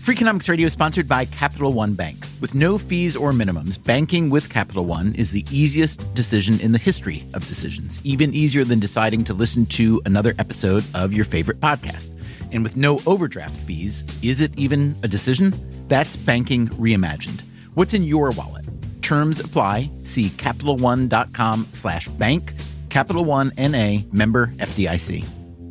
Freakonomics Radio is sponsored by Capital One Bank. With no fees or minimums, banking with Capital One is the easiest decision in the history of decisions, even easier than deciding to listen to another episode of your favorite podcast. And with no overdraft fees, is it even a decision? That's banking reimagined. What's in your wallet? Terms apply. See CapitalOne.com/bank. Capital One N.A. member FDIC.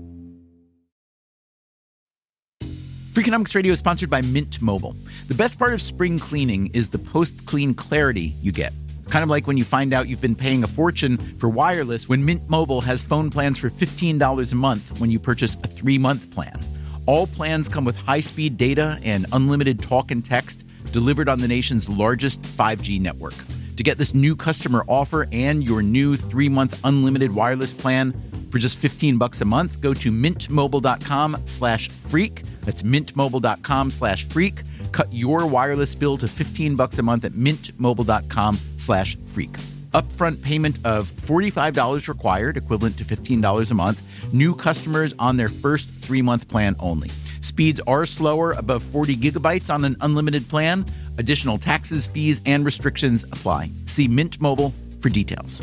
Freakonomics Radio is sponsored by Mint Mobile. The best part of spring cleaning is the post-clean clarity you get. It's kind of like when you find out you've been paying a fortune for wireless when Mint Mobile has phone plans for $15 a month when you purchase a 3-month plan. All plans come with high-speed data and unlimited talk and text delivered on the nation's largest 5G network. To get this new customer offer and your new 3-month unlimited wireless plan for just $15 a month, go to mintmobile.com/freak. That's mintmobile.com/freak. Cut your wireless bill to $15 a month at mintmobile.com/freak. Upfront payment of $45 required, equivalent to $15 a month. New customers on their first 3-month plan only. Speeds are slower, above 40 gigabytes on an unlimited plan. Additional taxes, fees, and restrictions apply. See Mint Mobile for details.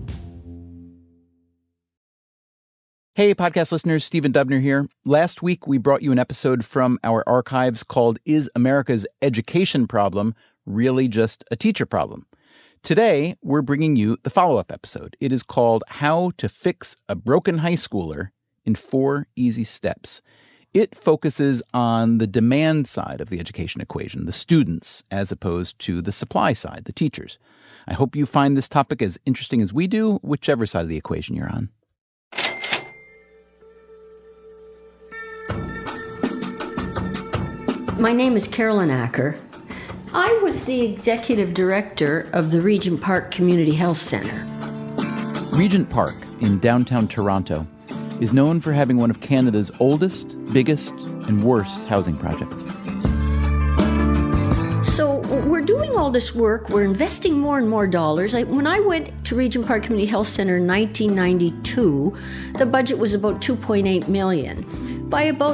Hey, podcast listeners, Stephen Dubner here. Last week, we brought you an episode from our archives called Is America's Education Problem Really Just a Teacher Problem? Today, we're bringing you the follow-up episode. It is called How to Fix a Broken High Schooler in 4 Easy Steps. It focuses on the demand side of the education equation, the students, as opposed to the supply side, the teachers. I hope you find this topic as interesting as we do, whichever side of the equation you're on. My name is Carolyn Acker. I was the executive director of the Regent Park Community Health Center. Regent Park in downtown Toronto is known for having one of Canada's oldest, biggest, and worst housing projects. So we're doing all this work. We're investing more and more dollars. When I went to Regent Park Community Health Center in 1992, the budget was about $2.8 million. By about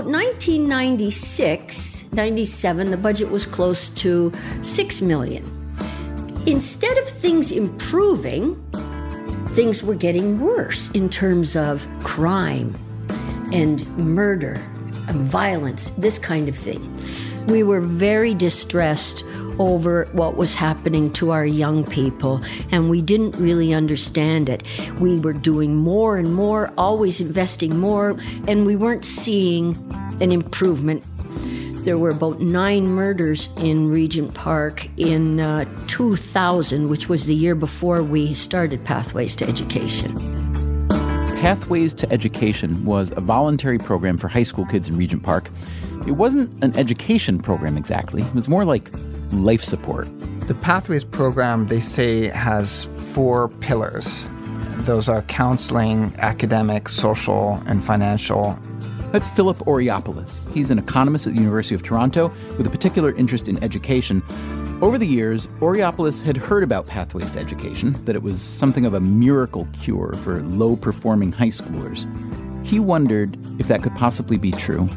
1996-97, the budget was close to $6 million. Instead of things improving, things were getting worse in terms of crime and murder and violence, this kind of thing. We were very distressed over what was happening to our young people, and we didn't really understand it. We were doing more and more, always investing more, and we weren't seeing an improvement. There were about 9 murders in Regent Park in 2000, which was the year before we started Pathways to Education. Pathways to Education was a voluntary program for high school kids in Regent Park. It wasn't an education program exactly. It was more like life support. The Pathways program, they say, has 4 pillars. Those are counseling, academic, social, and financial. That's Philip Oreopoulos. He's an economist at the University of Toronto with a particular interest in education. Over the years, Oreopoulos had heard about Pathways to Education, that it was something of a miracle cure for low-performing high schoolers. He wondered if that could possibly be true.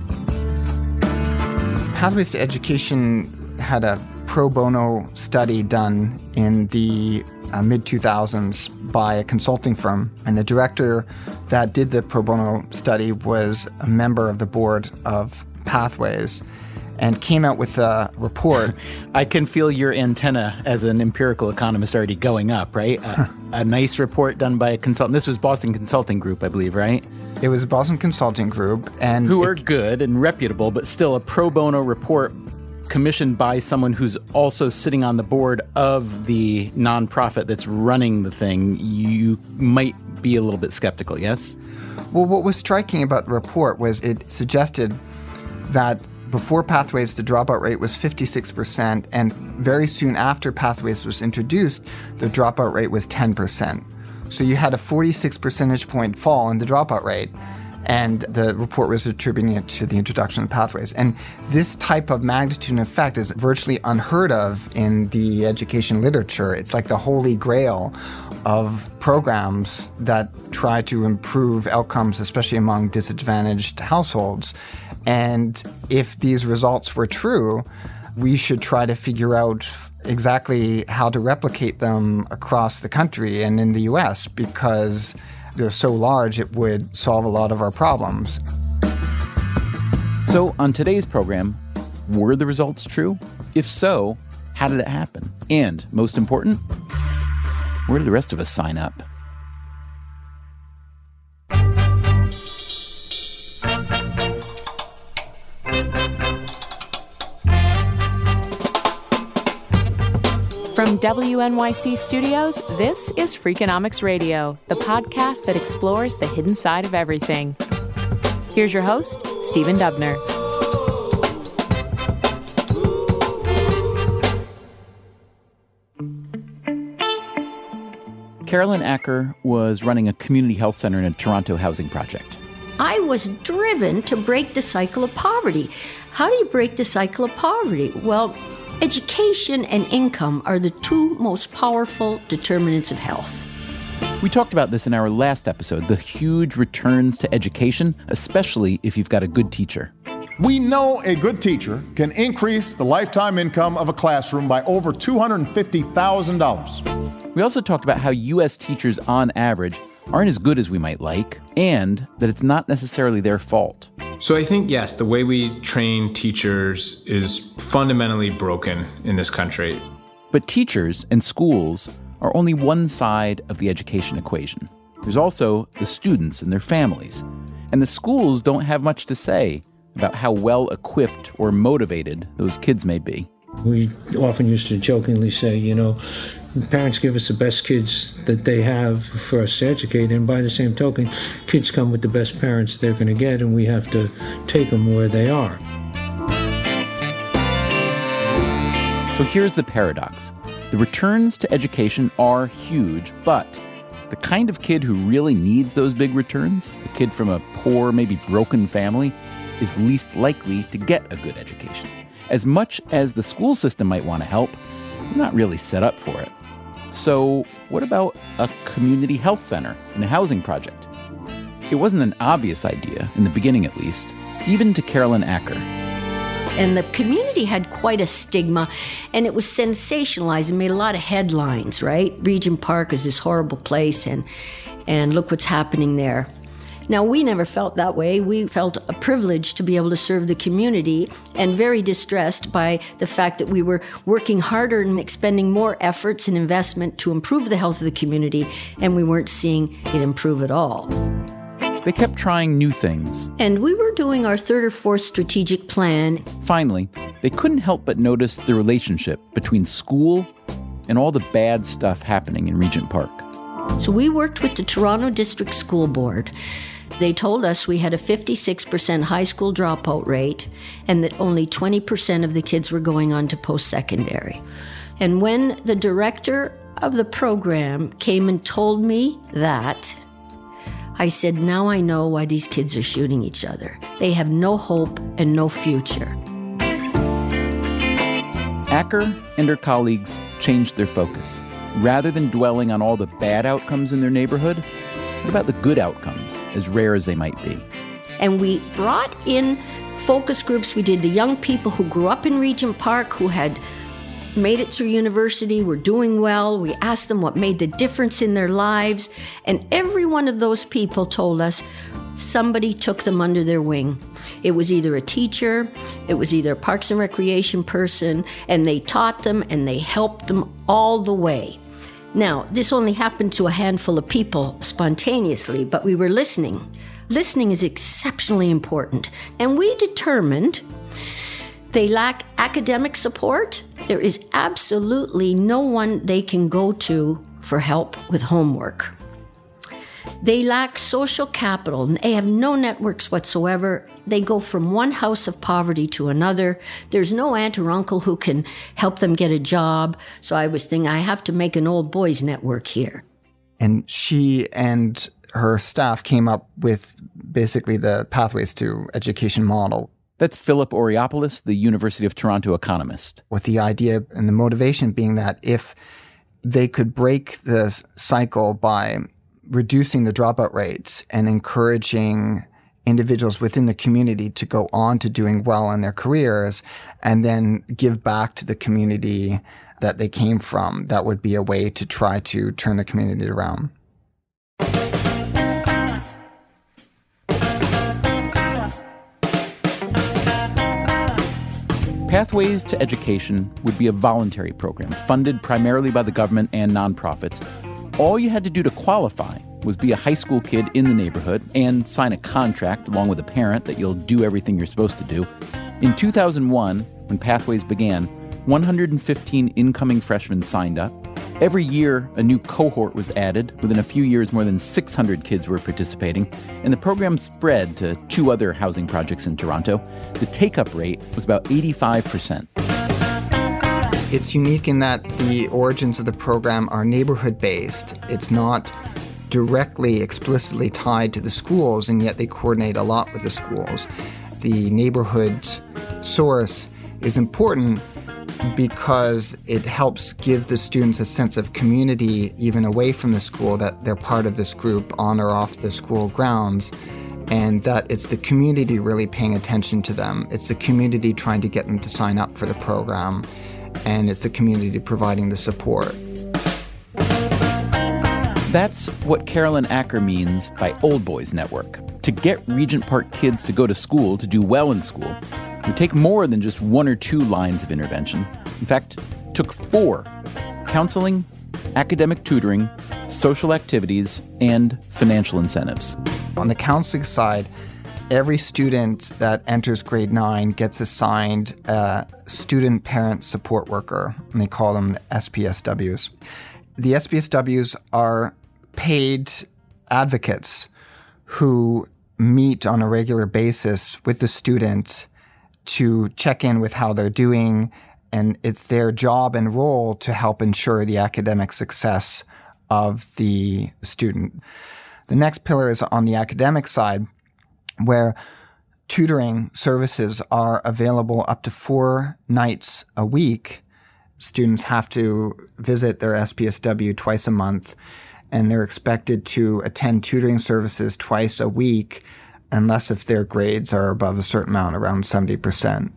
Pathways to Education had a pro bono study done in the mid-2000s by a consulting firm. And the director that did the pro bono study was a member of the board of Pathways and came out with a report. I can feel your antenna as an empirical economist already going up, right? A nice report done by a consultant. This was Boston Consulting Group, I believe, right? It was Boston Consulting Group. And who are good and reputable, but still a pro bono report commissioned by someone who's also sitting on the board of the nonprofit that's running the thing. You might be a little bit skeptical, yes? Well, what was striking about the report was it suggested that before Pathways, the dropout rate was 56%, and very soon after Pathways was introduced, the dropout rate was 10%. So you had a 46 percentage point fall in the dropout rate. And the report was attributing it to the introduction of pathways. And this type of magnitude and effect is virtually unheard of in the education literature. It's like the holy grail of programs that try to improve outcomes, especially among disadvantaged households. And if these results were true, we should try to figure out exactly how to replicate them across the country and in the U.S. because they're so large, it would solve a lot of our problems. So on today's program, were the results true? If so, how did it happen? And most important, where did the rest of us sign up? From WNYC Studios, this is Freakonomics Radio, the podcast that explores the hidden side of everything. Here's your host, Stephen Dubner. Carolyn Acker was running a community health center in a Toronto housing project. I was driven to break the cycle of poverty. How do you break the cycle of poverty? Well, education and income are the two most powerful determinants of health. We talked about this in our last episode, the huge returns to education, especially if you've got a good teacher. We know a good teacher can increase the lifetime income of a classroom by over $250,000. We also talked about how U.S. teachers, on average, aren't as good as we might like, and that it's not necessarily their fault. So I think, yes, the way we train teachers is fundamentally broken in this country. But teachers and schools are only one side of the education equation. There's also the students and their families. And the schools don't have much to say about how well equipped or motivated those kids may be. We often used to jokingly say, parents give us the best kids that they have for us to educate, and by the same token, kids come with the best parents they're going to get, and we have to take them where they are. So here's the paradox. The returns to education are huge, but the kind of kid who really needs those big returns, a kid from a poor, maybe broken family, is least likely to get a good education. As much as the school system might want to help, they're not really set up for it. So what about a community health center and a housing project? It wasn't an obvious idea, in the beginning at least, even to Carolyn Acker. And the community had quite a stigma, and it was sensationalized and made a lot of headlines, right? Regent Park is this horrible place, and look what's happening there. Now, we never felt that way. We felt a privilege to be able to serve the community and very distressed by the fact that we were working harder and expending more efforts and investment to improve the health of the community, and we weren't seeing it improve at all. They kept trying new things. And we were doing our third or fourth strategic plan. Finally, they couldn't help but notice the relationship between school and all the bad stuff happening in Regent Park. So we worked with the Toronto District School Board. They told us we had a 56% high school dropout rate and that only 20% of the kids were going on to post-secondary. And when the director of the program came and told me that, I said, now I know why these kids are shooting each other. They have no hope and no future. Acker and her colleagues changed their focus. Rather than dwelling on all the bad outcomes in their neighborhood, what about the good outcomes, as rare as they might be? And we brought in focus groups. We did the young people who grew up in Regent Park, who had made it through university, were doing well. We asked them what made the difference in their lives. And every one of those people told us somebody took them under their wing. It was either a teacher, it was either a Parks and Recreation person, and they taught them and they helped them all the way. Now, this only happened to a handful of people spontaneously, but we were listening. Listening is exceptionally important. And we determined they lack academic support. There is absolutely no one they can go to for help with homework. They lack social capital. They have no networks whatsoever. They go from one house of poverty to another. There's no aunt or uncle who can help them get a job. So I was thinking, I have to make an old boys network here. And she and her staff came up with basically the Pathways to Education model. That's Philip Oreopoulos, the University of Toronto economist. With the idea and the motivation being that if they could break the cycle by reducing the dropout rates and encouraging individuals within the community to go on to doing well in their careers and then give back to the community that they came from, that would be a way to try to turn the community around. Pathways to Education would be a voluntary program funded primarily by the government and nonprofits. All you had to do to qualify was be a high school kid in the neighborhood and sign a contract along with a parent that you'll do everything you're supposed to do. In 2001, when Pathways began, 115 incoming freshmen signed up. Every year, a new cohort was added. Within a few years, more than 600 kids were participating, and the program spread to 2 other housing projects in Toronto. The take-up rate was about 85%. It's unique in that the origins of the program are neighborhood-based. It's not directly, explicitly tied to the schools, and yet they coordinate a lot with the schools. The neighborhood source is important because it helps give the students a sense of community even away from the school, that they're part of this group on or off the school grounds, and that it's the community really paying attention to them. It's the community trying to get them to sign up for the program, and it's the community providing the support. That's what Carolyn Acker means by Old Boys Network. To get Regent Park kids to go to school, to do well in school, it would take more than just 1 or 2 lines of intervention. In fact, it took 4: counseling, academic tutoring, social activities, and financial incentives. On the counseling side, every student that enters grade 9 gets assigned a student parent support worker, and they call them SPSWs. The SPSWs are paid advocates who meet on a regular basis with the student to check in with how they're doing, and it's their job and role to help ensure the academic success of the student. The next pillar is on the academic side, where tutoring services are available up to 4 nights a week. Students have to visit their SPSW twice a month, and they're expected to attend tutoring services twice a week, unless if their grades are above a certain amount, around 70%.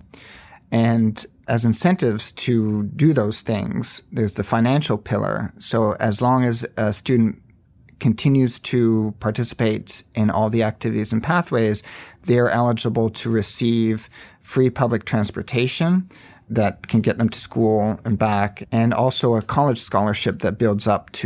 And as incentives to do those things, there's the financial pillar. So as long as a student continues to participate in all the activities and pathways, they're eligible to receive free public transportation that can get them to school and back, and also a college scholarship that builds up to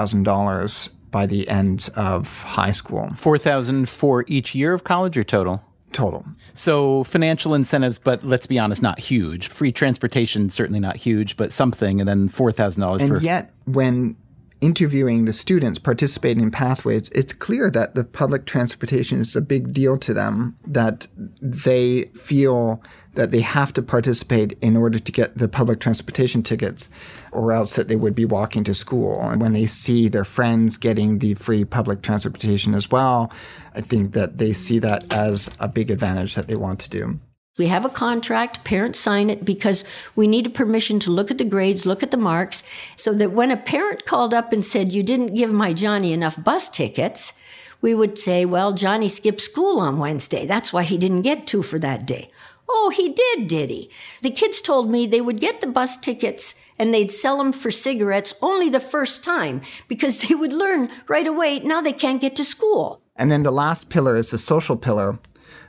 $4,000 by the end of high school. $4,000 for each year of college or total? Total. So financial incentives, but let's be honest, not huge. Free transportation, certainly not huge, but something, and then $4,000 for... And yet, when interviewing the students participating in Pathways, it's clear that the public transportation is a big deal to them, that they feel that they have to participate in order to get the public transportation tickets, or else that they would be walking to school. And when they see their friends getting the free public transportation as well, I think that they see that as a big advantage that they want to do. We have a contract, parents sign it because we needed permission to look at the grades, look at the marks, so that when a parent called up and said, "You didn't give my Johnny enough bus tickets," we would say, "Well, Johnny skipped school on Wednesday. That's why he didn't get 2 for that day." "Oh, he did he?" The kids told me they would get the bus tickets and they'd sell them for cigarettes only the first time because they would learn right away now they can't get to school. And then the last pillar is the social pillar,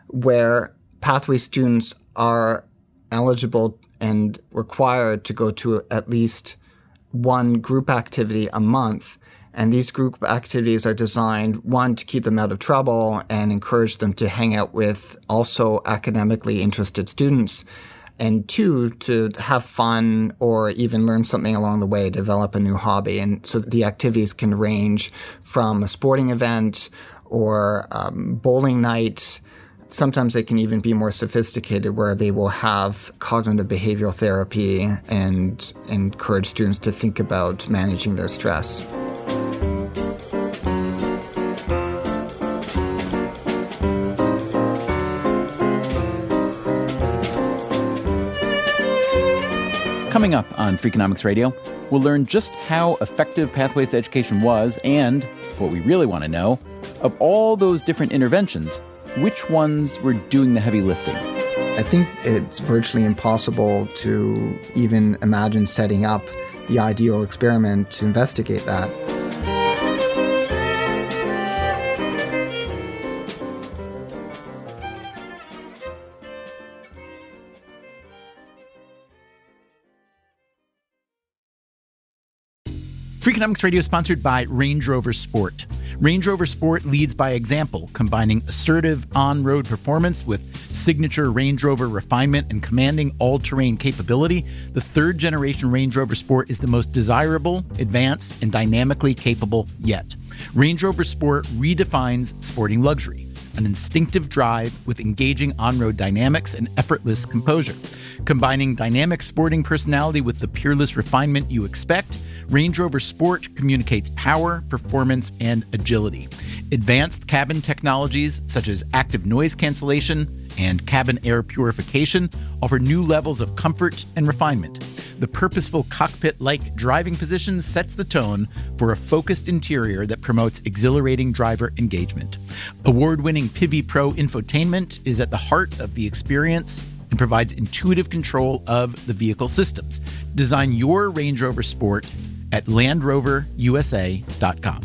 where Pathway students are eligible and required to go to at least 1 group activity a month. And these group activities are designed, 1, to keep them out of trouble and encourage them to hang out with also academically interested students, and 2, to have fun or even learn something along the way, develop a new hobby. And so the activities can range from a sporting event or bowling night. Sometimes they can even be more sophisticated, where they will have cognitive behavioral therapy and encourage students to think about managing their stress. Coming up on Freakonomics Radio, we'll learn just how effective Pathways to Education was and, what we really want to know, of all those different interventions, which ones were doing the heavy lifting. I think it's virtually impossible to even imagine setting up the ideal experiment to investigate that. Freakonomics Radio is sponsored by Range Rover Sport. Range Rover Sport leads by example, combining assertive on-road performance with signature Range Rover refinement and commanding all-terrain capability. The third-generation Range Rover Sport is the most desirable, advanced, and dynamically capable yet. Range Rover Sport redefines sporting luxury, an instinctive drive with engaging on-road dynamics and effortless composure. Combining dynamic sporting personality with the peerless refinement you expect, Range Rover Sport communicates power, performance, and agility. Advanced cabin technologies such as active noise cancellation and cabin air purification offer new levels of comfort and refinement. The purposeful cockpit-like driving position sets the tone for a focused interior that promotes exhilarating driver engagement. Award-winning Pivi Pro infotainment is at the heart of the experience and provides intuitive control of the vehicle systems. Design your Range Rover Sport at LandRoverUSA.com.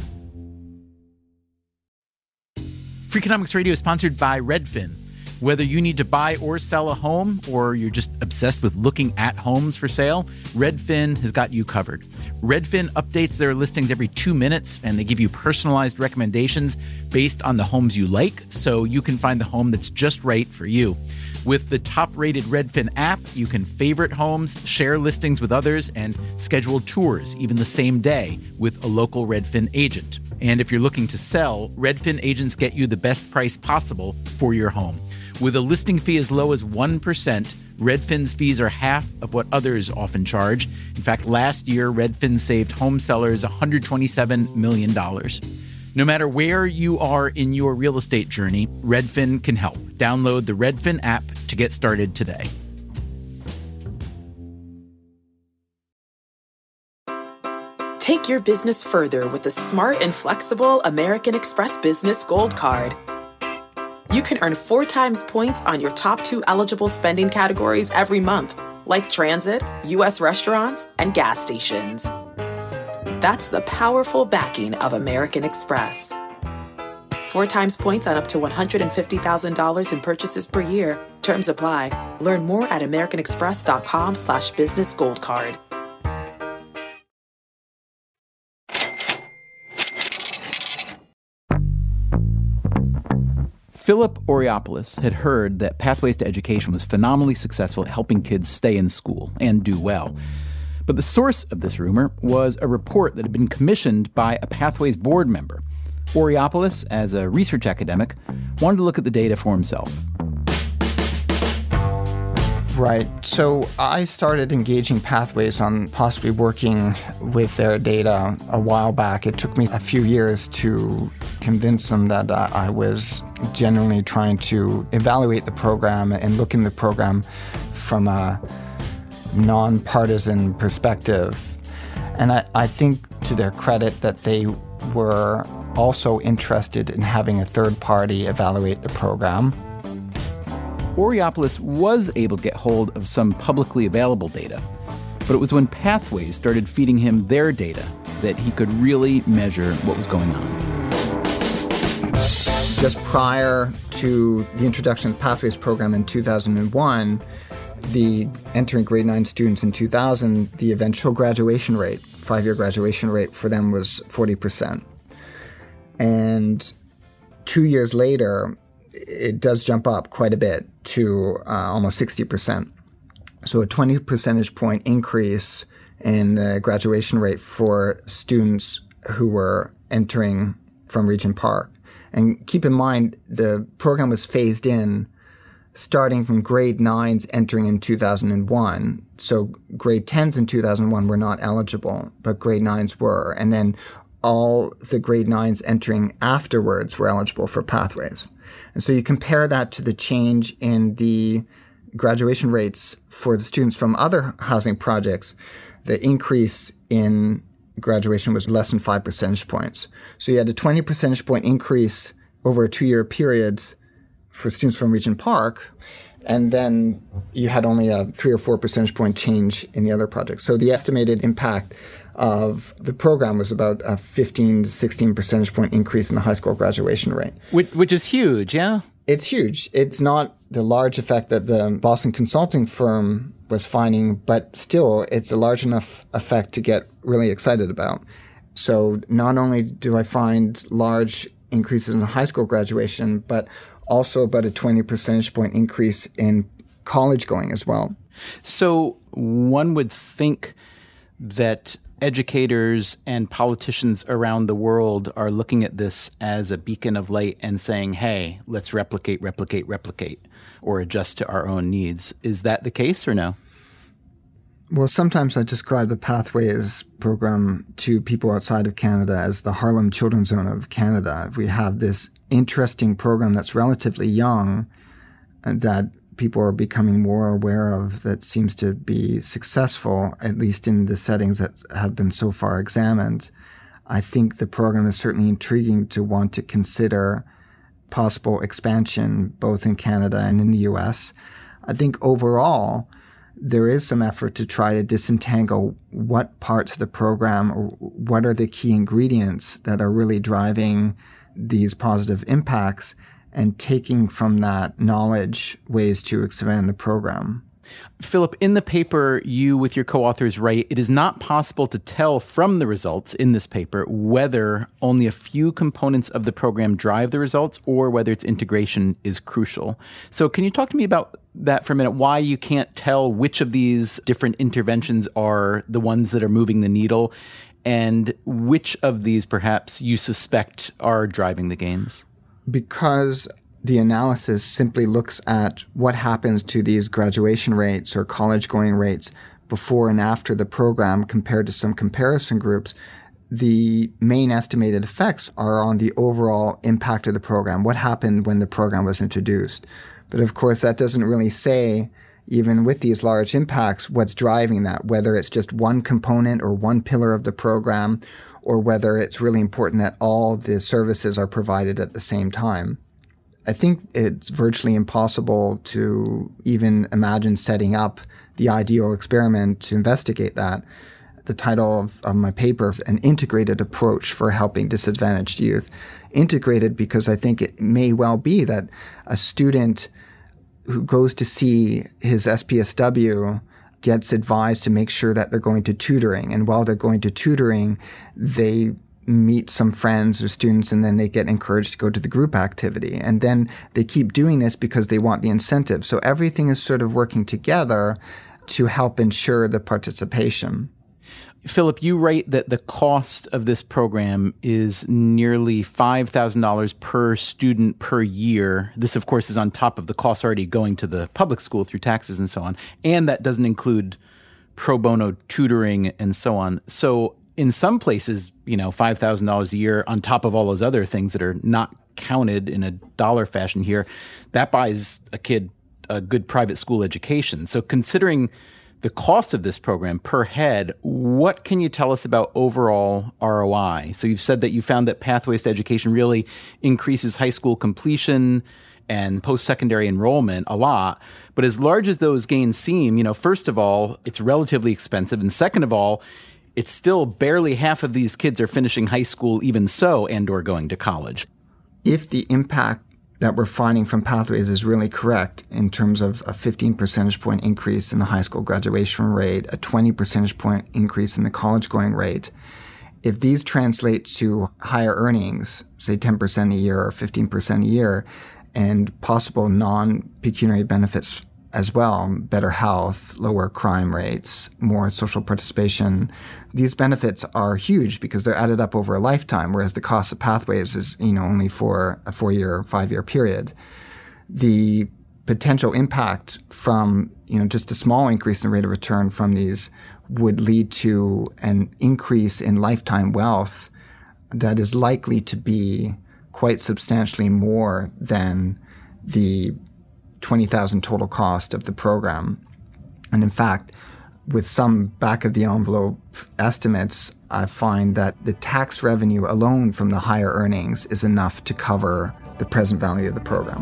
Freakonomics Radio is sponsored by Redfin. Whether you need to buy or sell a home, or you're just obsessed with looking at homes for sale, Redfin has got you covered. Redfin updates their listings every 2 minutes, and they give you personalized recommendations based on the homes you like, so you can find the home that's just right for you. With the top-rated Redfin app, you can favorite homes, share listings with others, and schedule tours even the same day with a local Redfin agent. And if you're looking to sell, Redfin agents get you the best price possible for your home. With a listing fee as low as 1%, Redfin's fees are half of what others often charge. In fact, last year, Redfin saved home sellers $127 million. No matter where you are in your real estate journey, Redfin can help. Download the Redfin app to get started today. Take your business further with the smart and flexible American Express Business Gold Card. You can earn 4 times points on your top 2 eligible spending categories every month, like transit, U.S. restaurants, and gas stations. That's the powerful backing of American Express. 4 times points on up to $150,000 in purchases per year. Terms apply. Learn more at americanexpress.com/businessgoldcard. Philip Oreopoulos had heard that Pathways to Education was phenomenally successful at helping kids stay in school and do well. But the source of this rumor was a report that had been commissioned by a Pathways board member. Oreopoulos, as a research academic, wanted to look at the data for himself. Right. So I started engaging Pathways on possibly working with their data a while back. It took me a few years to convince them that I was genuinely trying to evaluate the program and look in the program from a nonpartisan perspective. And I think to their credit that they were also interested in having a third party evaluate the program. Oreopoulos was able to get hold of some publicly available data, but it was when Pathways started feeding him their data that he could really measure what was going on. Just prior to the introduction of the Pathways program in 2001, the entering grade 9 students in 2000, the eventual graduation rate, 5-year graduation rate for them was 40%. And 2 years later, it does jump up quite a bit to almost 60%. So a 20 percentage point increase in the graduation rate for students who were entering from Regent Park. And keep in mind, the program was phased in starting from grade 9s entering in 2001. So grade 10s in 2001 were not eligible, but grade 9s were. And then all the grade 9s entering afterwards were eligible for Pathways. And so you compare that to the change in the graduation rates for the students from other housing projects, the increase in graduation was less than 5 percentage points. So you had a 20 percentage point increase over a 2-year period for students from Regent Park, and then you had only a 3 or 4 percentage point change in the other projects. So the estimated impact of the program was about a 15 to 16 percentage point increase in the high school graduation rate. Which is huge, yeah? It's huge. It's not the large effect that the Boston consulting firm was finding, but still it's a large enough effect to get really excited about. So not only do I find large increases in high school graduation, but also about a 20 percentage point increase in college going as well. So one would think that educators and politicians around the world are looking at this as a beacon of light and saying, hey, let's replicate, or adjust to our own needs. Is that the case or no? Well, sometimes I describe the Pathways program to people outside of Canada as the Harlem Children's Zone of Canada. We have this interesting program that's relatively young that people are becoming more aware of, that seems to be successful, at least in the settings that have been so far examined. I think the program is certainly intriguing to want to consider possible expansion both in Canada and in the U.S. I think overall, there is some effort to try to disentangle what parts of the program or what are the key ingredients that are really driving these positive impacts, and taking from that knowledge ways to expand the program. Philip, in the paper, you with your co-authors write, it is not possible to tell from the results in this paper whether only a few components of the program drive the results or whether its integration is crucial. So can you talk to me about that for a minute, why you can't tell which of these different interventions are the ones that are moving the needle, and which of these perhaps you suspect are driving the gains? Because the analysis simply looks at what happens to these graduation rates or college-going rates before and after the program compared to some comparison groups, the main estimated effects are on the overall impact of the program, what happened when the program was introduced. But of course, that doesn't really say, even with these large impacts, what's driving that, whether it's just one component or one pillar of the program, or whether it's really important that all the services are provided at the same time. I think it's virtually impossible to even imagine setting up the ideal experiment to investigate that. The title of my paper is An Integrated Approach for Helping Disadvantaged Youth. Integrated because I think it may well be that a student who goes to see his SPSW gets advised to make sure that they're going to tutoring. And while they're going to tutoring, they meet some friends or students, and then they get encouraged to go to the group activity. And then they keep doing this because they want the incentive. So everything is sort of working together to help ensure the participation. Philip, you write that the cost of this program is nearly $5,000 per student per year. This, of course, is on top of the costs already going to the public school through taxes and so on. And that doesn't include pro bono tutoring and so on. So in some places, $5,000 a year on top of all those other things that are not counted in a dollar fashion here, that buys a kid a good private school education. So considering the cost of this program per head, what can you tell us about overall ROI? So you've said that you found that Pathways to Education really increases high school completion and post-secondary enrollment a lot. But as large as those gains seem, first of all, it's relatively expensive. And second of all, it's still barely half of these kids are finishing high school even so and or going to college. If the impact that we're finding from Pathways is really correct in terms of a 15 percentage point increase in the high school graduation rate, a 20 percentage point increase in the college-going rate, if these translate to higher earnings, say 10% a year or 15% a year, and possible non-pecuniary benefits as well, better health, lower crime rates, more social participation. These benefits are huge because they're added up over a lifetime, whereas the cost of Pathways is, only for a 4-year, 5-year period. The potential impact from, just a small increase in rate of return from these would lead to an increase in lifetime wealth that is likely to be quite substantially more than the $20,000 total cost of the program. And in fact, with some back-of-the-envelope estimates, I find that the tax revenue alone from the higher earnings is enough to cover the present value of the program.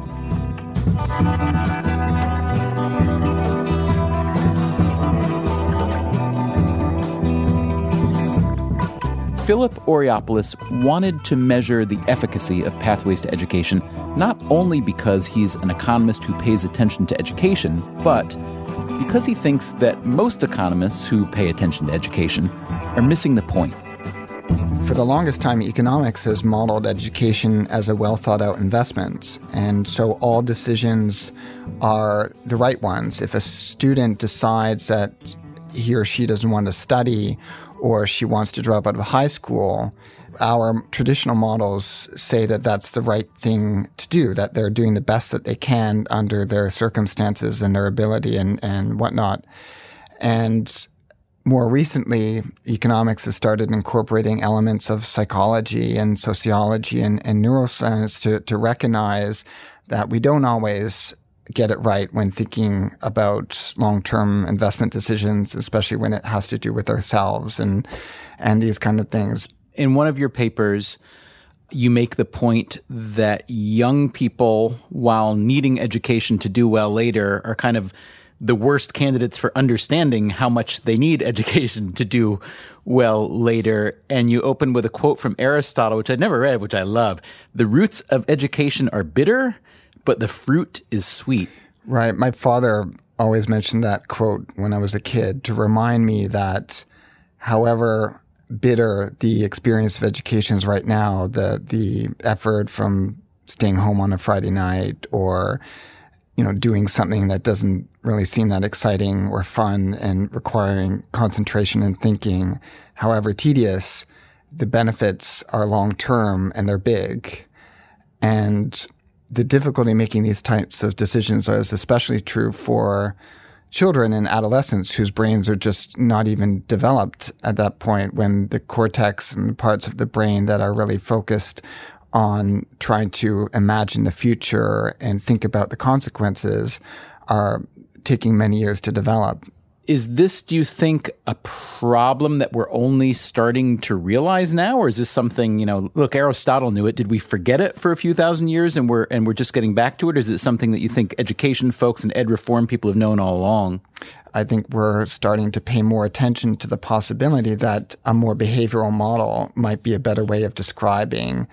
Philip Oreopoulos wanted to measure the efficacy of pathways to education, not only because he's an economist who pays attention to education, but because he thinks that most economists who pay attention to education are missing the point. For the longest time, economics has modeled education as a well-thought-out investment, and so all decisions are the right ones. If a student decides that he or she doesn't want to study or she wants to drop out of high school, our traditional models say that that's the right thing to do, that they're doing the best that they can under their circumstances and their ability and whatnot. And more recently, economics has started incorporating elements of psychology and sociology and neuroscience to recognize that we don't always get it right when thinking about long-term investment decisions, especially when it has to do with ourselves and these kind of things. In one of your papers, you make the point that young people, while needing education to do well later, are kind of the worst candidates for understanding how much they need education to do well later. And you open with a quote from Aristotle, which I'd never read, which I love. "The roots of education are bitter, but the fruit is sweet." Right. My father always mentioned that quote when I was a kid to remind me that however bitter the experience of education is right now, the effort from staying home on a Friday night or, doing something that doesn't really seem that exciting or fun and requiring concentration and thinking, however tedious, the benefits are long-term and they're big. And the difficulty making these types of decisions is especially true for children and adolescents whose brains are just not even developed at that point, when the cortex and the parts of the brain that are really focused on trying to imagine the future and think about the consequences are taking many years to develop. Is this, do you think, a problem that we're only starting to realize now? Or is this something, look, Aristotle knew it. Did we forget it for a few thousand years and we're just getting back to it? Or is it something that you think education folks and ed reform people have known all along? I think we're starting to pay more attention to the possibility that a more behavioral model might be a better way of describing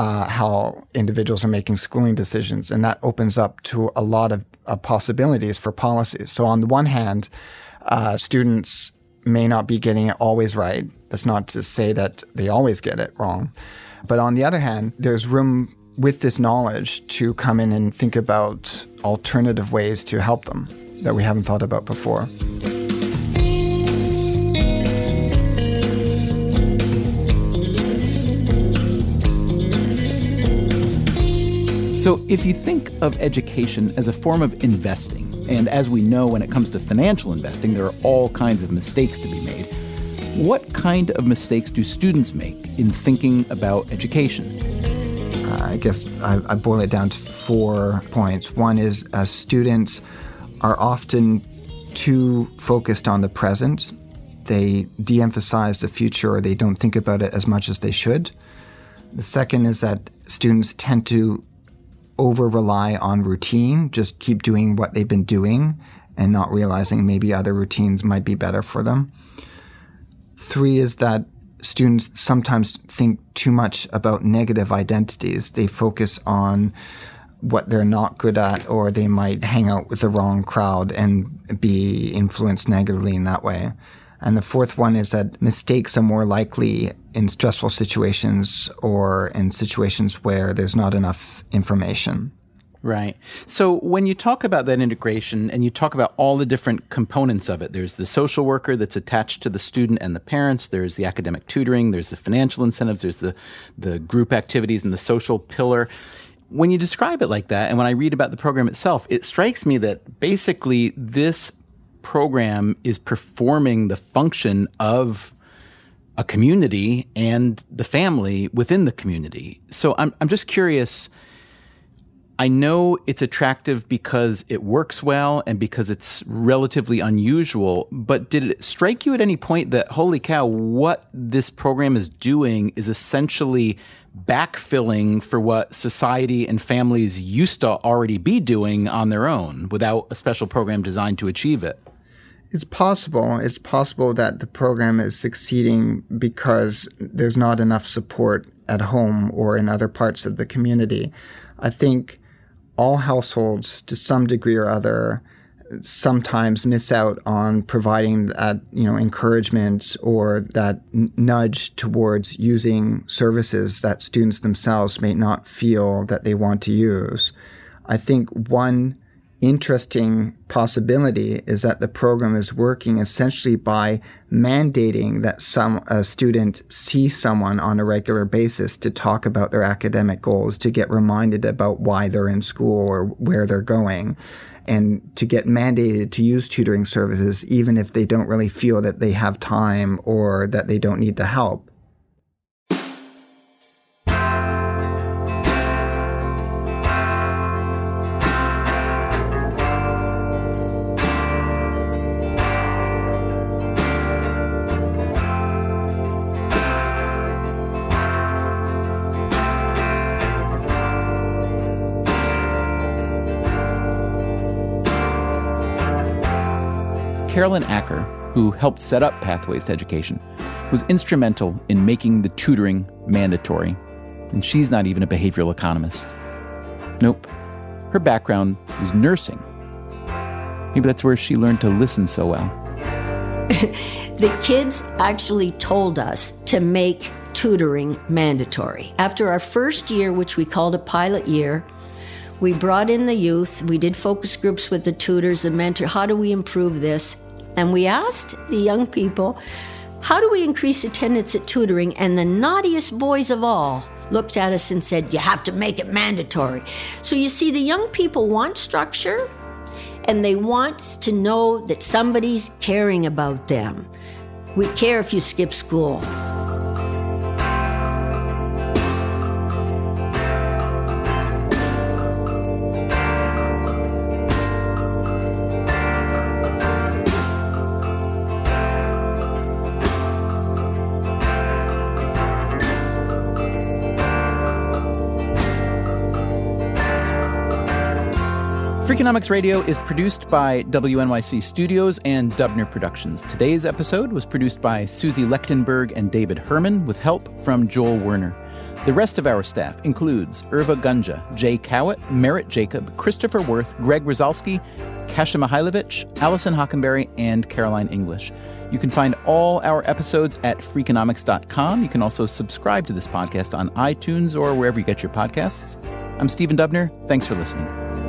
how individuals are making schooling decisions. And that opens up to a lot of possibilities for policies. So on the one hand, students may not be getting it always right. That's not to say that they always get it wrong. But on the other hand, there's room with this knowledge to come in and think about alternative ways to help them that we haven't thought about before. So if you think of education as a form of investing, and as we know when it comes to financial investing, there are all kinds of mistakes to be made, what kind of mistakes do students make in thinking about education? I guess I boil it down to 4 points. One is students are often too focused on the present. They de-emphasize the future, or they don't think about it as much as they should. The second is that students tend to over-rely on routine, just keep doing what they've been doing and not realizing maybe other routines might be better for them. 3 is that students sometimes think too much about negative identities. They focus on what they're not good at, or they might hang out with the wrong crowd and be influenced negatively in that way. And the 4th one is that mistakes are more likely in stressful situations or in situations where there's not enough information. Right. So when you talk about that integration and you talk about all the different components of it, there's the social worker that's attached to the student and the parents, there's the academic tutoring, there's the financial incentives, there's the group activities and the social pillar. When you describe it like that, and when I read about the program itself, it strikes me that basically this program is performing the function of a community and the family within the community. So I'm just curious, I know it's attractive because it works well and because it's relatively unusual, but did it strike you at any point that, holy cow, what this program is doing is essentially backfilling for what society and families used to already be doing on their own without a special program designed to achieve it? It's possible. It's possible that the program is succeeding because there's not enough support at home or in other parts of the community. I think all households, to some degree or other, sometimes miss out on providing that, encouragement or that nudge towards using services that students themselves may not feel that they want to use. I think one interesting possibility is that the program is working essentially by mandating that a student see someone on a regular basis to talk about their academic goals, to get reminded about why they're in school or where they're going, and to get mandated to use tutoring services even if they don't really feel that they have time or that they don't need the help. Carolyn Acker, who helped set up Pathways to Education, was instrumental in making the tutoring mandatory. And she's not even a behavioral economist. Nope. Her background was nursing. Maybe that's where she learned to listen so well. The kids actually told us to make tutoring mandatory. After our first year, which we called a pilot year, we brought in the youth, we did focus groups with the tutors and mentor. How do we improve this? And we asked the young people, how do we increase attendance at tutoring? And the naughtiest boys of all looked at us and said, you have to make it mandatory. So you see, the young people want structure, and they want to know that somebody's caring about them. We care if you skip school. Freakonomics Radio is produced by WNYC Studios and Dubner Productions. Today's episode was produced by Susie Lechtenberg and David Herman with help from Joel Werner. The rest of our staff includes Irva Gunja, Jay Cowett, Merritt Jacob, Christopher Worth, Greg Rozalski, Kasia Mihailovich, Allison Hockenberry, and Caroline English. You can find all our episodes at Freakonomics.com. You can also subscribe to this podcast on iTunes or wherever you get your podcasts. I'm Stephen Dubner. Thanks for listening.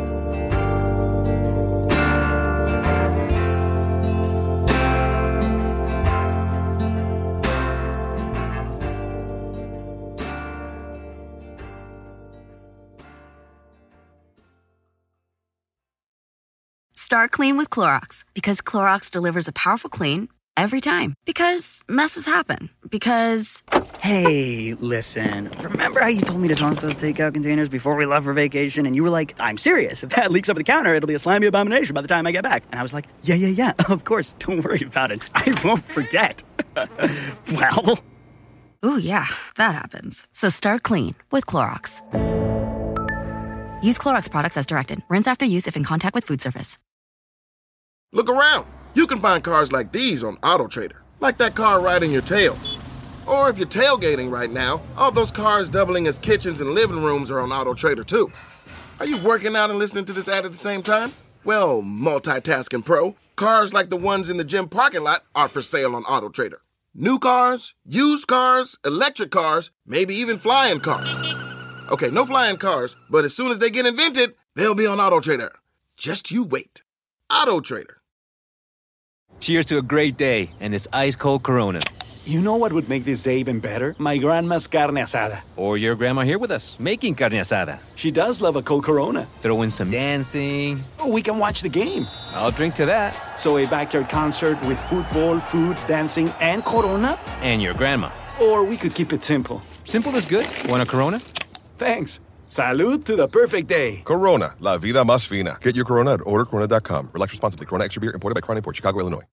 Start clean with Clorox, because Clorox delivers a powerful clean every time. Because messes happen. Because... Hey, listen. Remember how you told me to toss those takeout containers before we left for vacation? And you were like, I'm serious. If that leaks over the counter, it'll be a slimy abomination by the time I get back. And I was like, yeah, of course. Don't worry about it. I won't forget. Well... Ooh, yeah, that happens. So start clean with Clorox. Use Clorox products as directed. Rinse after use if in contact with food surface. Look around. You can find cars like these on AutoTrader, like that car right in your tail. Or if you're tailgating right now, all those cars doubling as kitchens and living rooms are on AutoTrader too. Are you working out and listening to this ad at the same time? Well, multitasking pro, cars like the ones in the gym parking lot are for sale on AutoTrader. New cars, used cars, electric cars, maybe even flying cars. Okay, no flying cars, but as soon as they get invented, they'll be on AutoTrader. Just you wait. AutoTrader. Cheers to a great day and this ice-cold Corona. You know what would make this day even better? My grandma's carne asada. Or your grandma here with us, making carne asada. She does love a cold Corona. Throw in some dancing. Oh, we can watch the game. I'll drink to that. So a backyard concert with football, food, dancing, and Corona? And your grandma. Or we could keep it simple. Simple is good. Want a Corona? Thanks. Salud to the perfect day. Corona, la vida más fina. Get your Corona at ordercorona.com. Relax responsibly. Corona Extra Beer, imported by Crown Imports, Chicago, Illinois.